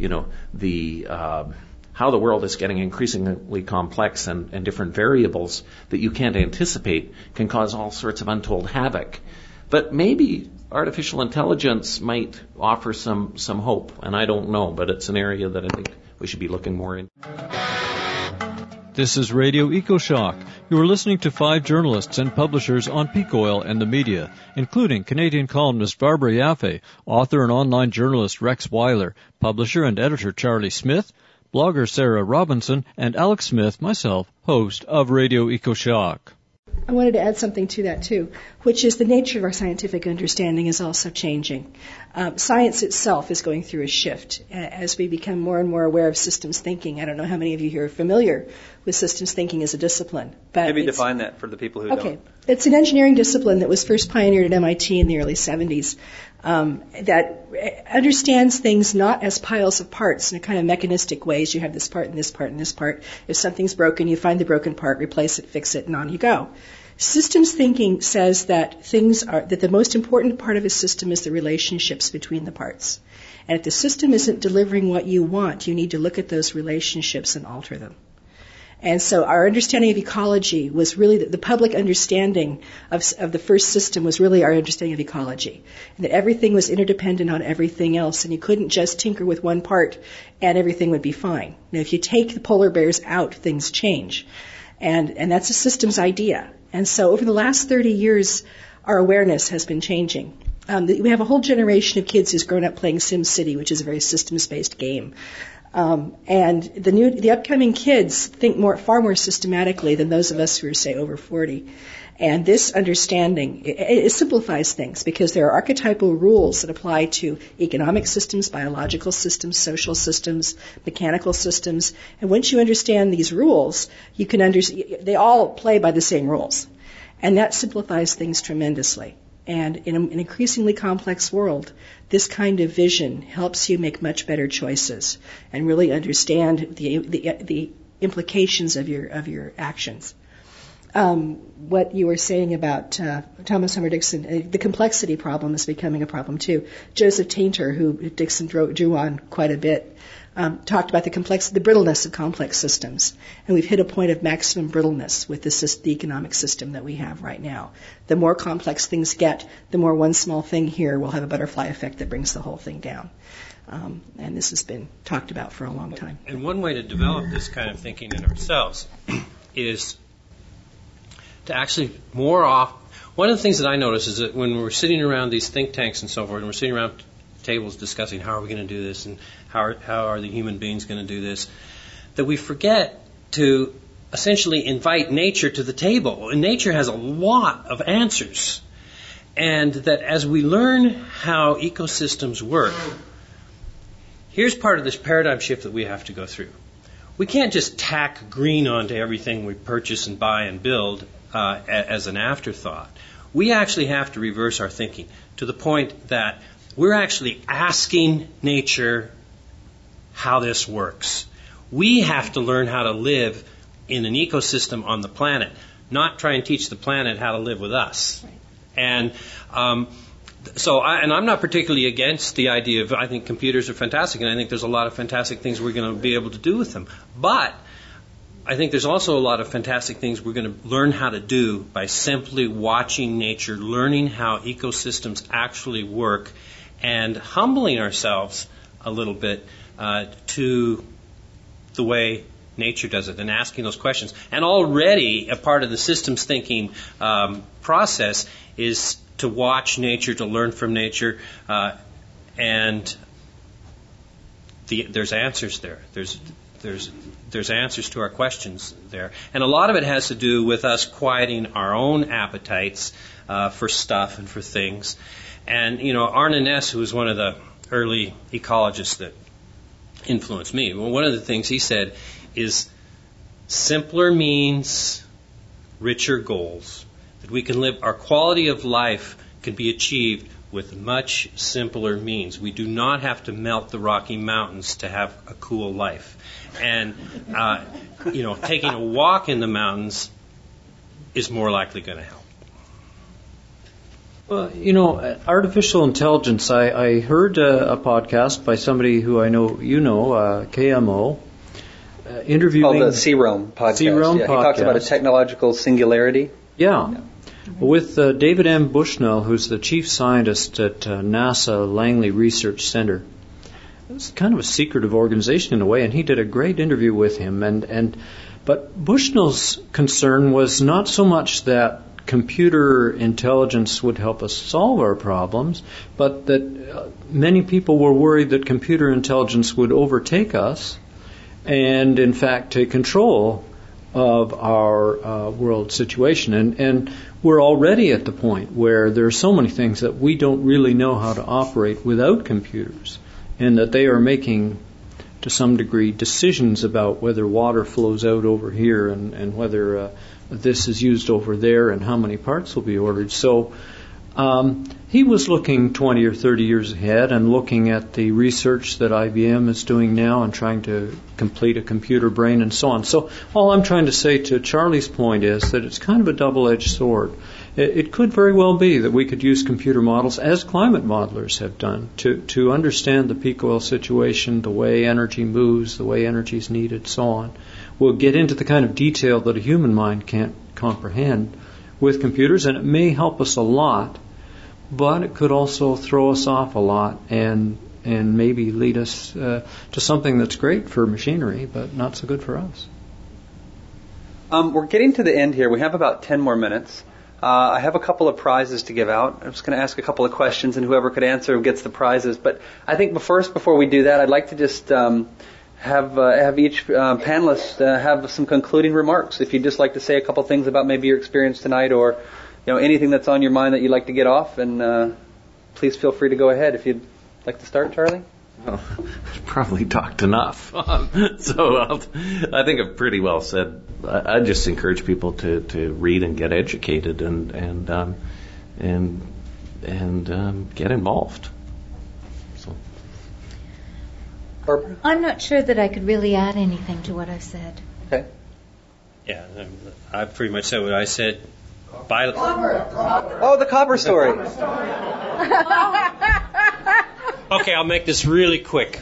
how the world is getting increasingly complex and different variables that you can't anticipate can cause all sorts of untold havoc. But maybe artificial intelligence might offer some hope, and I don't know, but it's an area that I think we should be looking more into. This is Radio EcoShock. You are listening to 5 journalists and publishers on peak oil and the media, including Canadian columnist Barbara Yaffe, author and online journalist Rex Weiler, publisher and editor Charlie Smith, blogger Sarah Robinson, and Alex Smith, myself, host of Radio EcoShock. I wanted to add something to that, too, which is the nature of our scientific understanding is also changing. Science itself is going through a shift as we become more and more aware of systems thinking. I don't know how many of you here are familiar with systems thinking as a discipline. But maybe define that for the people who don't. Okay. It's an engineering discipline that was first pioneered at MIT in the early 70s that understands things not as piles of parts in a kind of mechanistic ways. You have this part and this part and this part. If something's broken, you find the broken part, replace it, fix it, and on you go. Systems thinking says that that the most important part of a system is the relationships between the parts. And if the system isn't delivering what you want, you need to look at those relationships and alter them. And so our understanding of ecology was really the public understanding of the first system was really our understanding of ecology. And that everything was interdependent on everything else, and you couldn't just tinker with one part and everything would be fine. Now, if you take the polar bears out, things change. And that's a systems idea. And so over the last 30 years, our awareness has been changing. We have a whole generation of kids who's grown up playing SimCity, which is a very systems-based game. And the upcoming kids think far more systematically than those of us who are, say, over 40. And this understanding, it simplifies things because there are archetypal rules that apply to economic systems, biological systems, social systems, mechanical systems. And once you understand these rules, you can they all play by the same rules. And that simplifies things tremendously. And in an increasingly complex world, this kind of vision helps you make much better choices and really understand the implications of your actions. What you were saying about Thomas Homer Dixon, the complexity problem is becoming a problem too. Joseph Tainter, who Dixon drew on quite a bit, talked about the brittleness of complex systems. And we've hit a point of maximum brittleness with the economic system that we have right now. The more complex things get, the more one small thing here will have a butterfly effect that brings the whole thing down. And this has been talked about for a long time. And one way to develop this kind of thinking in ourselves is to actually one of the things that I notice is that when we're sitting around these think tanks and so forth, and we're sitting around tables discussing how are we going to do this and how are the human beings going to do this, that we forget to essentially invite nature to the table. And nature has a lot of answers. And that as we learn how ecosystems work, here's part of this paradigm shift that we have to go through. We can't just tack green onto everything we purchase and buy and build as an afterthought. We actually have to reverse our thinking to the point that we're actually asking nature how this works. We have to learn how to live in an ecosystem on the planet, not try and teach the planet how to live with us. Right. And I'm not particularly against the idea of, I think computers are fantastic, and I think there's a lot of fantastic things we're going to be able to do with them. But I think there's also a lot of fantastic things we're going to learn how to do by simply watching nature, learning how ecosystems actually work, and humbling ourselves a little bit to the way nature does it, and asking those questions. And already a part of the systems thinking process is to watch nature, to learn from nature, and there's answers there. There's answers to our questions there. And a lot of it has to do with us quieting our own appetites for stuff and for things. And, Arne Naess, who was one of the early ecologists that influenced me, one of the things he said is simpler means richer goals. That we can live, our quality of life can be achieved with much simpler means. We do not have to melt the Rocky Mountains to have a cool life. And, taking a walk in the mountains is more likely going to help. Well, artificial intelligence, I heard a podcast by somebody who I know KMO, interviewing... Called the C-Realm podcast. C-Realm podcast. He talks about a technological singularity. Yeah. With David M. Bushnell, who's the chief scientist at NASA Langley Research Center. It's kind of a secretive organization in a way, and he did a great interview with him. But Bushnell's concern was not so much that computer intelligence would help us solve our problems, but that many people were worried that computer intelligence would overtake us and, in fact, take control of our world situation. And we're already at the point where there are so many things that we don't really know how to operate without computers, and that they are making, to some degree, decisions about whether water flows out over here and whether this is used over there and how many parts will be ordered. So he was looking 20 or 30 years ahead and looking at the research that IBM is doing now and trying to complete a computer brain and so on. So all I'm trying to say to Charlie's point is that it's kind of a double-edged sword. It could very well be that we could use computer models, as climate modelers have done, to understand the peak oil situation, the way energy moves, the way energy is needed, so on. We'll get into the kind of detail that a human mind can't comprehend with computers, and it may help us a lot, but it could also throw us off a lot and maybe lead us to something that's great for machinery, but not so good for us. We're getting to the end here. We have about 10 more minutes. I have a couple of prizes to give out. I'm just going to ask a couple of questions, and whoever could answer gets the prizes. But I think before we do that, I'd like to just have each panelist have some concluding remarks. If you'd just like to say a couple things about maybe your experience tonight, or anything that's on your mind that you'd like to get off, and please feel free to go ahead. If you'd like to start, Charlie. Well, I've probably talked enough, so I think I've pretty well said. I just encourage people to read and get educated and get involved. So, Barbara? I'm not sure that I could really add anything to what I've said. Okay. Yeah, I've pretty much said what I said. Oh, the copper story. Okay, I'll make this really quick,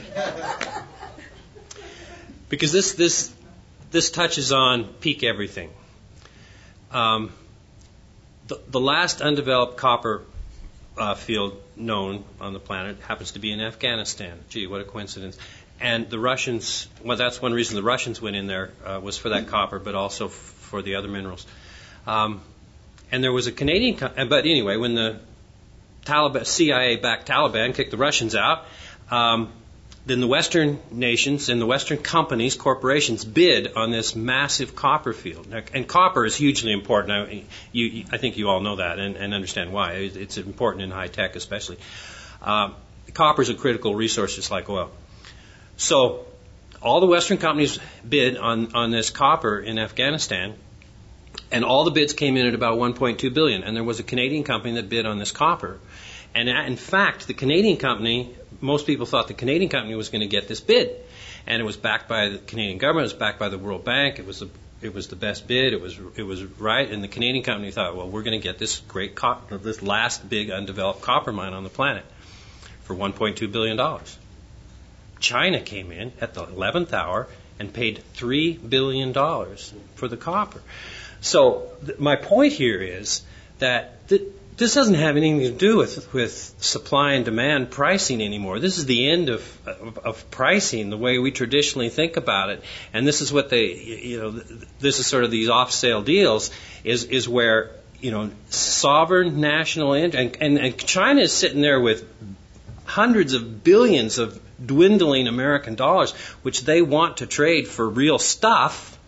because this touches on peak everything. The last undeveloped copper field known on the planet happens to be in Afghanistan. Gee, what a coincidence! And the Russians, well, that's one reason the Russians went in there, was for that copper, but also for the other minerals. And there was a Canadian, but anyway, when the CIA-backed Taliban kicked the Russians out, then the Western nations and the Western companies, corporations, bid on this massive copper field. And copper is hugely important. I think you all know that and understand why. It's important in high tech especially. Copper is a critical resource just like oil. So all the Western companies bid on this copper in Afghanistan, and all the bids came in at about $1.2 billion. And there was a Canadian company that bid on this copper. And in fact, the Canadian company, most people thought the Canadian company was going to get this bid. And it was backed by the Canadian government, it was backed by the World Bank, it was the best bid, it was right. And the Canadian company thought, well, we're going to get this great copper, this last big undeveloped copper mine on the planet for $1.2 billion. China came in at the 11th hour and paid $3 billion for the copper. So my point here is that this doesn't have anything to do with supply and demand pricing anymore. This is the end of pricing, the way we traditionally think about it. And this is what this is sort of these off-sale deals is where, sovereign national interest, and China is sitting there with hundreds of billions of dwindling American dollars, which they want to trade for real stuff.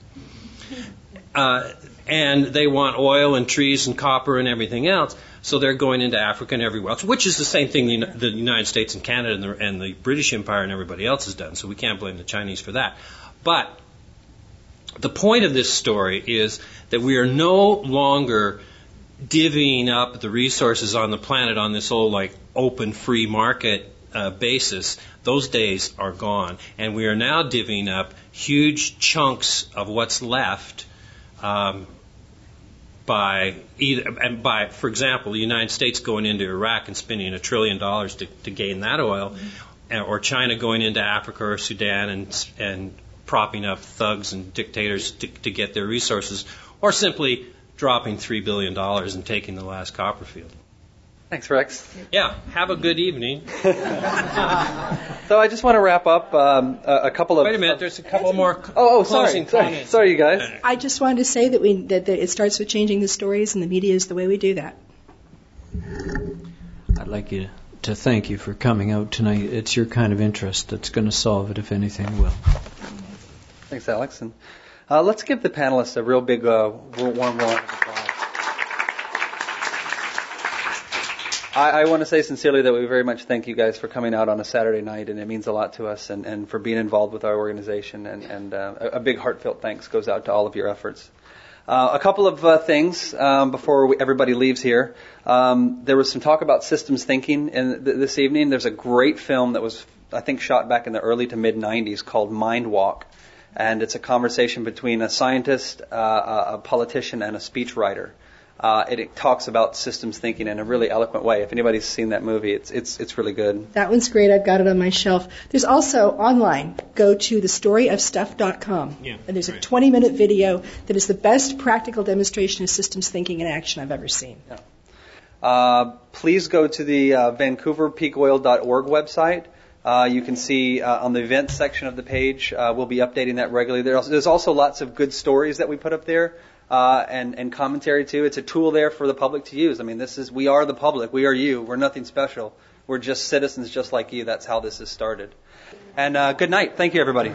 And they want oil and trees and copper and everything else. So they're going into Africa and everywhere else, which is the same thing the United States and Canada and the British Empire and everybody else has done. So we can't blame the Chinese for that. But the point of this story is that we are no longer divvying up the resources on the planet on this old open free market basis. Those days are gone, and we are now divvying up huge chunks of what's left. By, for example, the United States going into Iraq and spending $1 trillion to gain that oil, or China going into Africa or Sudan and propping up thugs and dictators to get their resources, or simply dropping $3 billion and taking the last copper field. Thanks, Rex. Yeah, have a good evening. So I just want to wrap up a couple of... Wait a minute, there's a couple more closing comments. Sorry, you guys. I just wanted to say that it starts with changing the stories, and the media is the way we do that. I'd like to thank you for coming out tonight. It's your kind of interest that's going to solve it, if anything will. Thanks, Alex. And let's give the panelists a real big warm round of applause. I want to say sincerely that we very much thank you guys for coming out on a Saturday night, and it means a lot to us, and for being involved with our organization, and a big heartfelt thanks goes out to all of your efforts. A couple of things before everybody leaves here. There was some talk about systems thinking this evening. There's a great film that was, I think, shot back in the early to mid-'90s called Mind Walk, and it's a conversation between a scientist, a politician, and a speechwriter. It talks about systems thinking in a really eloquent way. If anybody's seen that movie, it's really good. That one's great. I've got it on my shelf. There's also online. Go to thestoryofstuff.com. And there's a 20-minute video that is the best practical demonstration of systems thinking in action I've ever seen. Yeah. Please go to the VancouverPeakOil.org website. You can see on the events section of the page, we'll be updating that regularly. There's also lots of good stories that we put up there. And commentary too. It's a tool there for the public to use. I mean, we are the public. We are you. We're nothing special. We're just citizens just like you. That's how this has started. And good night. Thank you, everybody.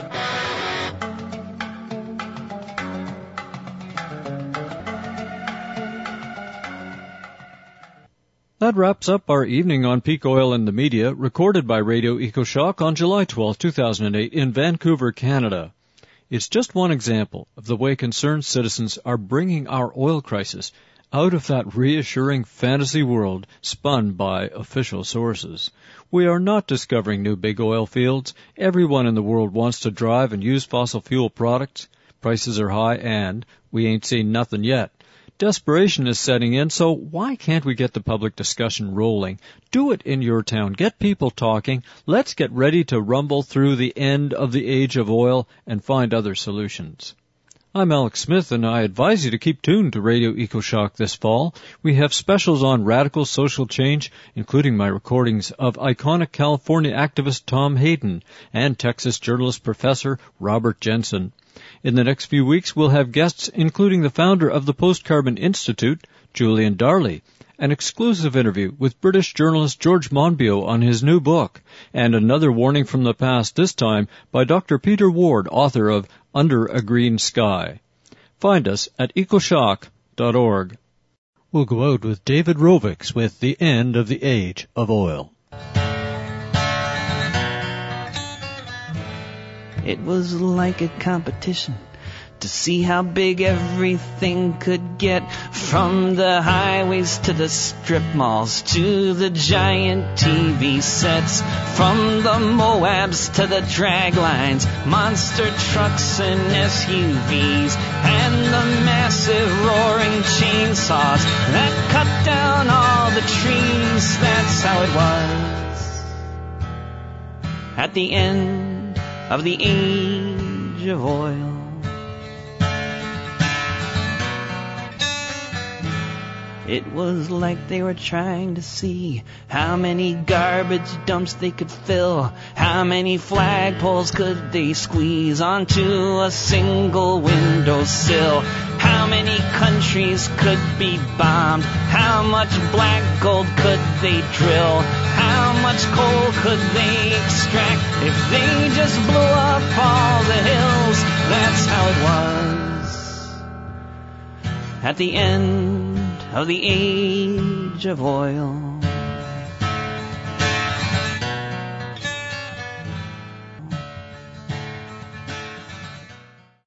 That wraps up our evening on peak oil and the media, recorded by Radio EcoShock on July 12, 2008 in Vancouver, Canada. It's just one example of the way concerned citizens are bringing our oil crisis out of that reassuring fantasy world spun by official sources. We are not discovering new big oil fields. Everyone in the world wants to drive and use fossil fuel products. Prices are high and we ain't seen nothing yet. Desperation is setting in, so why can't we get the public discussion rolling? Do it in your town. Get people talking. Let's get ready to rumble through the end of the age of oil and find other solutions. I'm Alex Smith, and I advise you to keep tuned to Radio EcoShock this fall. We have specials on radical social change, including my recordings of iconic California activist Tom Hayden and Texas journalist Professor Robert Jensen. In the next few weeks, we'll have guests including the founder of the Post-Carbon Institute, Julian Darley, an exclusive interview with British journalist George Monbiot on his new book, and another warning from the past, this time by Dr. Peter Ward, author of Under a Green Sky. Find us at ecoshock.org. We'll go out with David Rovics with The End of the Age of Oil. It was like a competition to see how big everything could get, from the highways to the strip malls to the giant TV sets, from the Moabs to the drag lines, monster trucks and SUVs, and the massive roaring chainsaws that cut down all the trees. That's how it was at the end of the age of oil. It was like they were trying to see how many garbage dumps they could fill, how many flagpoles could they squeeze onto a single windowsill, how many countries could be bombed, how much black gold could they drill, how much coal could they extract if they just blew up all the hills. That's how it was at the end of the age of oil.